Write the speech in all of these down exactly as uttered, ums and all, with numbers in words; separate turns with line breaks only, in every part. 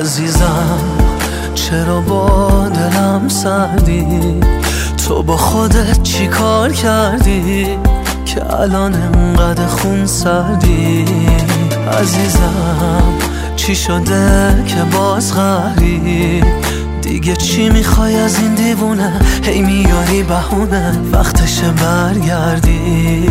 عزیزم چرا با دلم سردی؟ تو با خودت چی کار کردی که الان انقدر خون سردی؟ عزیزم چی شده که باز قهری؟ دیگه چی میخوای از این دیوونه؟ هی میاری بهونه وقتشه برگردی.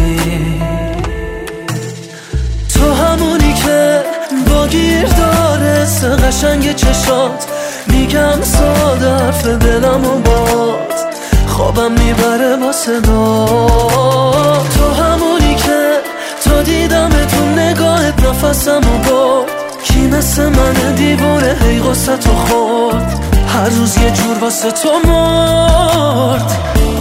تو همونی که با گیر داره سه قشنگ چشات، میگم ساده حرف دلم و باد خوابم میبره با صدا. تو همونی که تا دیدم تو نگاهت نفسم و برد، کی مثل من دیوونه هی غصه تو خورد، هر روز یه جور واسه تو مرد.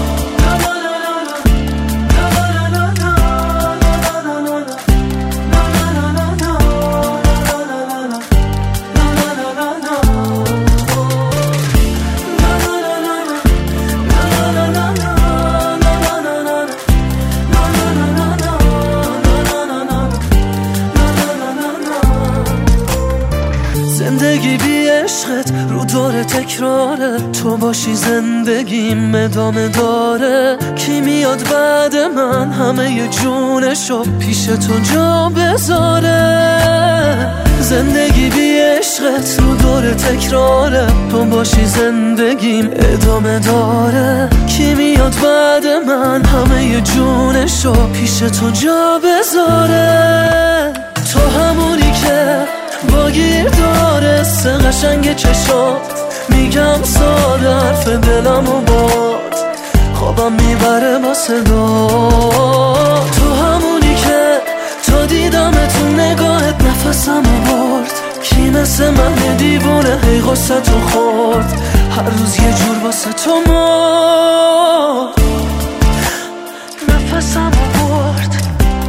زندگی بی عشقت رو دور تکراره، تو باشی زندگیم ادامه داره. کی میاد بعد من همه ی جونشو پیش تو جا بذاره؟ زندگی بی عشقت رو دور تکراره، تو باشی زندگیم ادامه داره. کی میاد بعد من همه ی جونشو پیش تو جا بذاره؟ تو همونی که با گیر داره سه قشنگ چشات، میگم ساده حرف دلم و باد خوابم میبره با صدا. تو همونی که تا دیدم تو نگاهت نفسم و برد، کی مثل من دیوونه هی غصه تو خورد، هر روز یه جور واسه تو مرد. نفسم و برد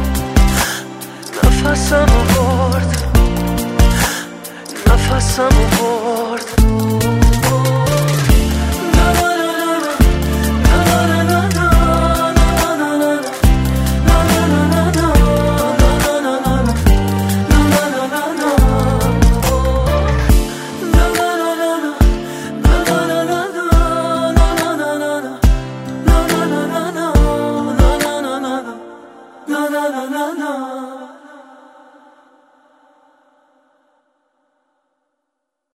نفسم و برد نفسم و برد. No, no, no, no.